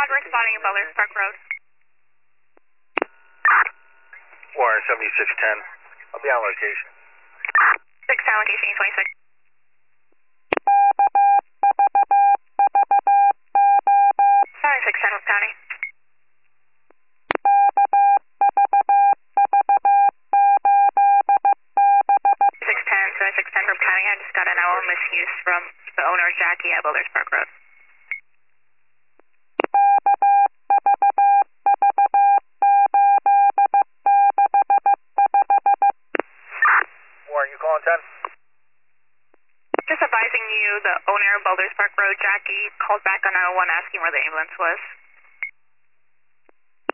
Squad responding in Butler's Park Road. Warren 7610. I'll be on location. 610 location 826. 7610 County. 610 from County. I just got an hour misuse from the owner, Jackie, at Boulders Park Road. Warren, you calling 10? Just advising you, the owner of Boulders Park Road, Jackie, called back on 901 asking where the ambulance was.